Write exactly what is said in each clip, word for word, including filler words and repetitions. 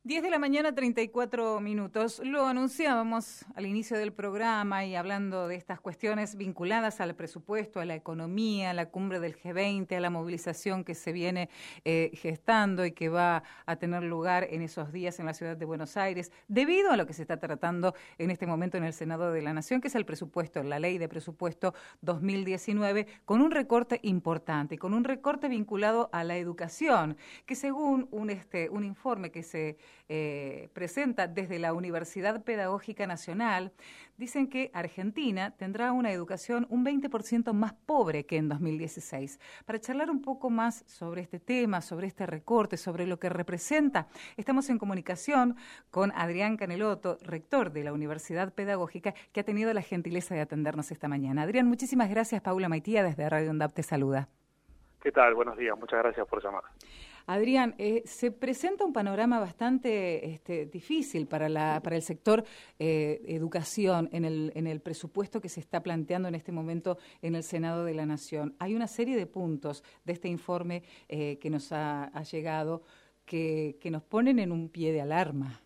diez de la mañana, treinta y cuatro minutos. Lo anunciábamos al inicio del programa y hablando de estas cuestiones vinculadas al presupuesto, a la economía, a la cumbre del G veinte, a la movilización que se viene eh, gestando y que va a tener lugar en esos días en la ciudad de Buenos Aires, debido a lo que se está tratando en este momento en el Senado de la Nación, que es el presupuesto, la ley de presupuesto dos mil diecinueve, con un recorte importante, con un recorte vinculado a la educación, que según un, este, un informe que se Eh, presenta desde la Universidad Pedagógica Nacional, dicen que Argentina tendrá una educación un veinte por ciento más pobre que en dos mil dieciséis. Para charlar un poco más sobre este tema, sobre este recorte, sobre lo que representa, estamos en comunicación con Adrián Canelotto, rector de la Universidad Pedagógica, que ha tenido la gentileza de atendernos esta mañana. Adrián, muchísimas gracias. Paula Maitía desde Radio UNDAP te saluda. ¿Qué tal? Buenos días. Muchas gracias por llamar. Adrián, eh, se presenta un panorama bastante este, difícil para, la, para el sector eh, educación en el, en el presupuesto que se está planteando en este momento en el Senado de la Nación. Hay una serie de puntos de este informe eh, que nos ha, ha llegado que, que nos ponen en un pie de alarma.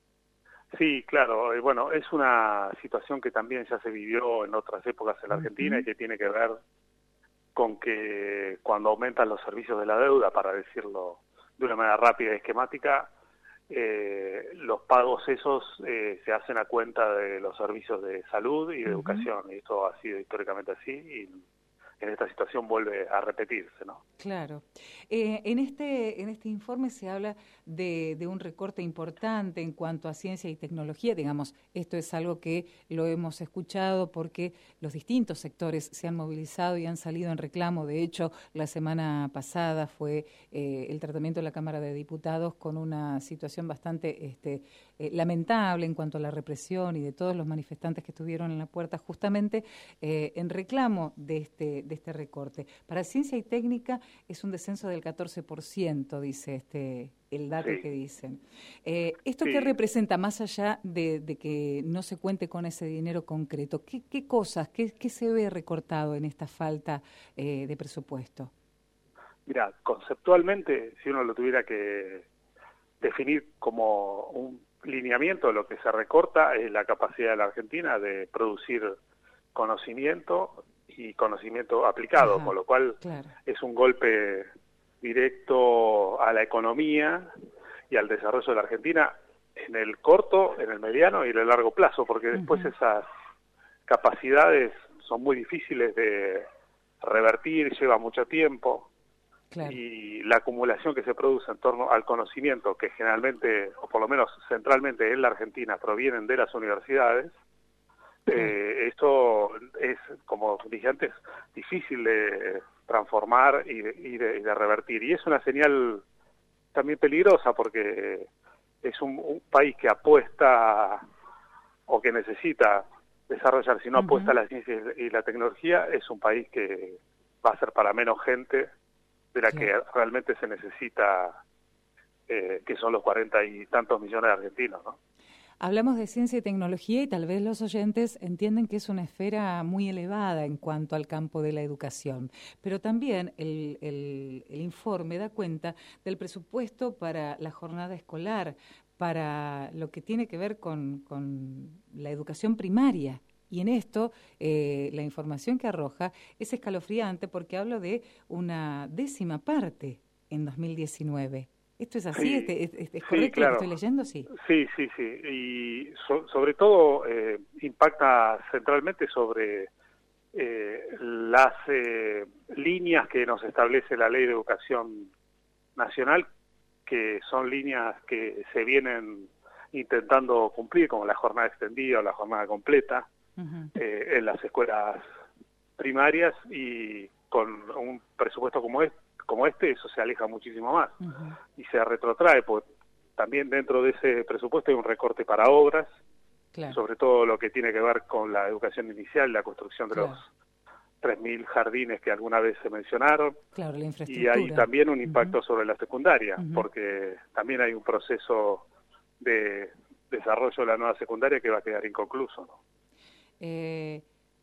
Sí, claro. Eh, bueno, es una situación que también ya se vivió en otras épocas en la Argentina uh-huh. y que tiene que ver con que cuando aumentan los servicios de la deuda, para decirlo de una manera rápida y esquemática, eh, los pagos esos eh, se hacen a cuenta de los servicios de salud y de uh-huh. educación, y esto ha sido históricamente así, y en esta situación vuelve a repetirse, ¿no? Claro. Eh, en este en este informe se habla de, de un recorte importante en cuanto a ciencia y tecnología. Digamos, esto es algo que lo hemos escuchado porque los distintos sectores se han movilizado y han salido en reclamo. De hecho, la semana pasada fue eh, el tratamiento de la Cámara de Diputados con una situación bastante este, eh, lamentable en cuanto a la represión y de todos los manifestantes que estuvieron en la puerta justamente eh, en reclamo de este de este recorte. Para ciencia y técnica es un descenso del catorce por ciento, dice este el dato sí. que dicen. Eh, ¿Esto sí. qué representa, más allá de, de que no se cuente con ese dinero concreto? ¿Qué, qué cosas, qué, qué se ve recortado en esta falta eh, de presupuesto? Mira, conceptualmente, si uno lo tuviera que definir como un lineamiento, lo que se recorta es la capacidad de la Argentina de producir conocimiento y conocimiento aplicado, Ajá, con lo cual claro. es un golpe directo a la economía y al desarrollo de la Argentina en el corto, en el mediano y en el largo plazo, porque después uh-huh. esas capacidades son muy difíciles de revertir, lleva mucho tiempo, claro. y la acumulación que se produce en torno al conocimiento, que generalmente, o por lo menos centralmente en la Argentina, provienen de las universidades, Eh, esto es, como dije antes, difícil de transformar y de, y, de, y de revertir. Y es una señal también peligrosa porque es un, un país que apuesta o que necesita desarrollar, si no uh-huh. apuesta a la ciencia y la tecnología, es un país que va a ser para menos gente de la sí. que realmente se necesita, eh, que son los cuarenta y tantos millones de argentinos, ¿no? Hablamos de ciencia y tecnología y tal vez los oyentes entienden que es una esfera muy elevada en cuanto al campo de la educación, pero también el, el, el informe da cuenta del presupuesto para la jornada escolar, para lo que tiene que ver con, con la educación primaria. Y en esto, eh, la información que arroja es escalofriante porque hablo de una décima parte en dos mil diecinueve. ¿Esto es así? Sí, ¿Es, es, es correcto sí, claro. lo que estoy leyendo? Sí, sí, sí. sí. Y so, sobre todo eh, impacta centralmente sobre eh, las eh, líneas que nos establece la Ley de Educación Nacional, que son líneas que se vienen intentando cumplir, como la jornada extendida o la jornada completa, uh-huh. eh, en las escuelas primarias, y con un presupuesto como este, como este, eso se aleja muchísimo más uh-huh. y se retrotrae, porque también dentro de ese presupuesto hay un recorte para obras, claro. sobre todo lo que tiene que ver con la educación inicial, la construcción de claro. los tres mil jardines que alguna vez se mencionaron, claro, la y hay también un impacto uh-huh. sobre la secundaria, uh-huh. porque también hay un proceso de desarrollo de la nueva secundaria que va a quedar inconcluso, ¿no? Eh...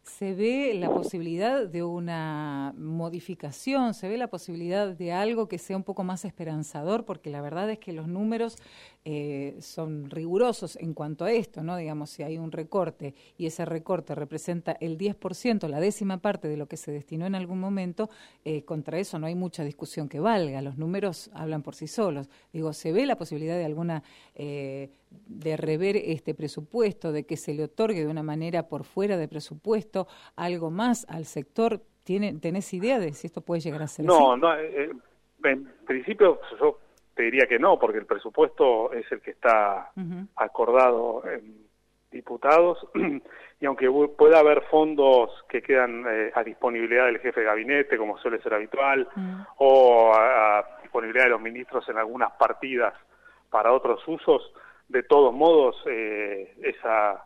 ¿Se ve la posibilidad de una modificación? ¿Se ve la posibilidad de algo que sea un poco más esperanzador? Porque la verdad es que los números eh, son rigurosos en cuanto a esto, ¿no? Digamos, si hay un recorte y ese recorte representa el diez por ciento, la décima parte de lo que se destinó en algún momento, eh, contra eso no hay mucha discusión que valga. Los números hablan por sí solos. Digo, ¿se ve la posibilidad de alguna... Eh, de rever este presupuesto, de que se le otorgue de una manera por fuera de presupuesto algo más al sector? ¿Tiene, ¿Tenés idea de si esto puede llegar a ser no, así? No, eh, en principio yo te diría que no, porque el presupuesto es el que está uh-huh. acordado en diputados, y aunque pueda haber fondos que quedan eh, a disponibilidad del jefe de gabinete, como suele ser habitual, uh-huh. o a, a disponibilidad de los ministros en algunas partidas para otros usos, de todos modos, eh, esa,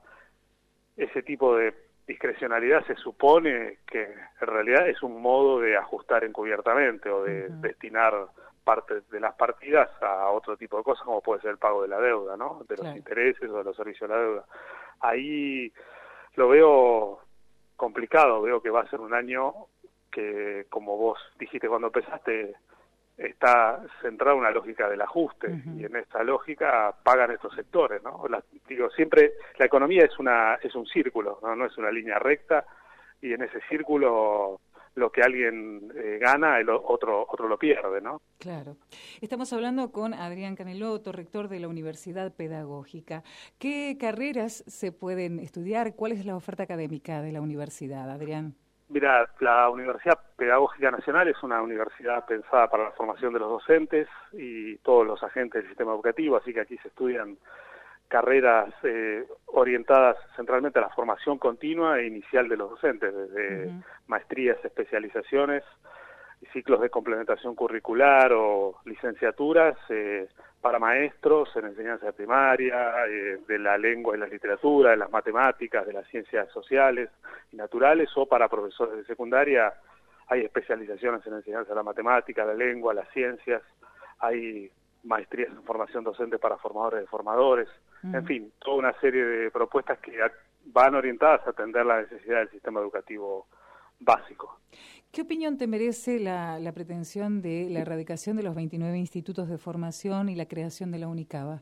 ese tipo de discrecionalidad se supone que en realidad es un modo de ajustar encubiertamente o de uh-huh. destinar parte de las partidas a otro tipo de cosas, como puede ser el pago de la deuda, ¿no? De los claro. intereses o de los servicios de la deuda. Ahí lo veo complicado, veo que va a ser un año que, como vos dijiste cuando empezaste, está centrada en una lógica del ajuste, uh-huh. y en esta lógica pagan estos sectores, ¿no? La, digo, siempre la economía es una es un círculo, ¿no? No es una línea recta, y en ese círculo lo que alguien eh, gana, el otro otro lo pierde, ¿no? Claro. Estamos hablando con Adrián Canelotto, rector de la Universidad Pedagógica. ¿Qué carreras se pueden estudiar? ¿Cuál es la oferta académica de la universidad, Adrián? Mira, la Universidad Pedagógica Nacional es una universidad pensada para la formación de los docentes y todos los agentes del sistema educativo, así que aquí se estudian carreras eh, orientadas centralmente a la formación continua e inicial de los docentes, desde uh-huh. maestrías, especializaciones, ciclos de complementación curricular o licenciaturas eh, para maestros en enseñanza primaria, eh, de la lengua y la literatura, de las matemáticas, de las ciencias sociales y naturales, o para profesores de secundaria. Hay especializaciones en enseñanza de la matemática, la lengua, las ciencias, hay maestrías en formación docente para formadores de formadores, mm. en fin, toda una serie de propuestas que van orientadas a atender la necesidad del sistema educativo básico. ¿Qué opinión te merece la, la pretensión de la erradicación de los veintinueve institutos de formación y la creación de la UNICABA?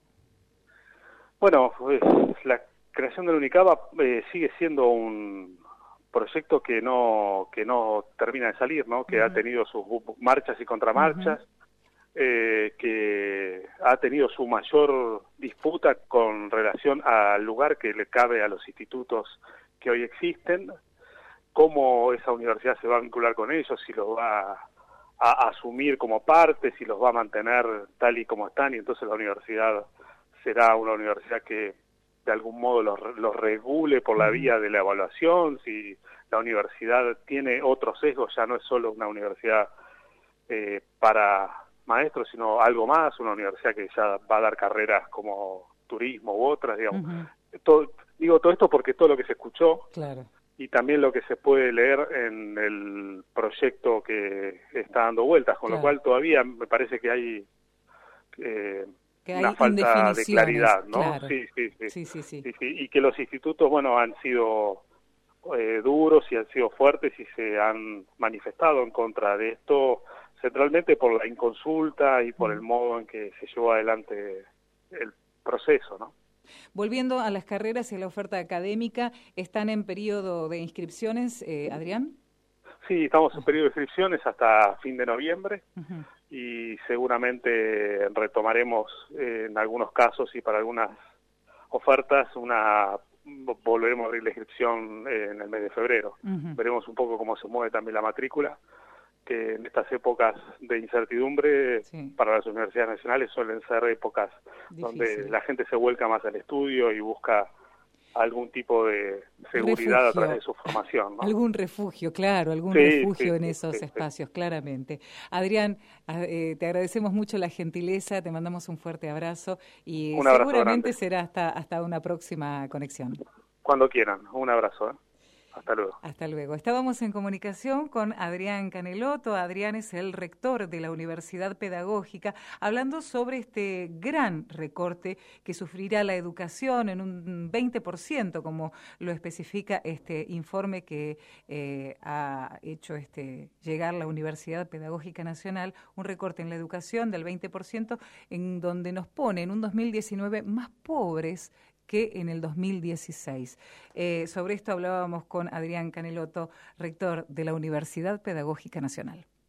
Bueno, pues, la creación de la UNICABA eh, sigue siendo un proyecto que no que no termina de salir, ¿no? Que uh-huh. ha tenido sus marchas y contramarchas, uh-huh. eh, que ha tenido su mayor disputa con relación al lugar que le cabe a los institutos que hoy existen, cómo esa universidad se va a vincular con ellos, si los va a, a asumir como parte, si los va a mantener tal y como están, y entonces la universidad será una universidad que de algún modo los, los regule por la vía de la evaluación, si la universidad tiene otro sesgo, ya no es solo una universidad eh, para maestros, sino algo más, una universidad que ya va a dar carreras como turismo u otras, digamos. Uh-huh. Todo, digo todo esto porque todo lo que se escuchó, claro. y también lo que se puede leer en el proyecto que está dando vueltas, con claro. lo cual todavía me parece que hay... Eh, que hay una falta de claridad, ¿no? Claro. Sí, sí, sí. Sí, sí, sí. sí, sí. Y que los institutos, bueno, han sido eh, duros y han sido fuertes y se han manifestado en contra de esto, centralmente por la inconsulta y por mm. el modo en que se llevó adelante el proceso, ¿no? Volviendo a las carreras y a la oferta académica, ¿están en periodo de inscripciones, eh, Adrián? Sí, estamos en periodo de inscripciones hasta fin de noviembre. Uh-huh. Y seguramente retomaremos eh, en algunos casos y para algunas ofertas una volveremos a abrir la inscripción eh, en el mes de febrero. Uh-huh. Veremos un poco cómo se mueve también la matrícula, que en estas épocas de incertidumbre sí. para las universidades nacionales suelen ser épocas difícil. Donde la gente se vuelca más al estudio y busca algún tipo de seguridad refugio. A través de su formación, ¿no? Algún refugio, claro, algún sí, refugio sí, en esos sí, espacios, sí. claramente. Adrián, eh, te agradecemos mucho la gentileza, te mandamos un fuerte abrazo y un abrazo seguramente grande. será hasta, hasta una próxima conexión. Cuando quieran, un abrazo. ¿eh? Hasta luego. Hasta luego. Estábamos en comunicación con Adrián Canelotto. Adrián es el rector de la Universidad Pedagógica, hablando sobre este gran recorte que sufrirá la educación en un veinte por ciento, como lo especifica este informe que eh, ha hecho este, llegar la Universidad Pedagógica Nacional, un recorte en la educación del veinte por ciento, en donde nos pone en un dos mil diecinueve más pobres que en el dos mil dieciséis. Eh, sobre esto hablábamos con Adrián Canelotto, rector de la Universidad Pedagógica Nacional.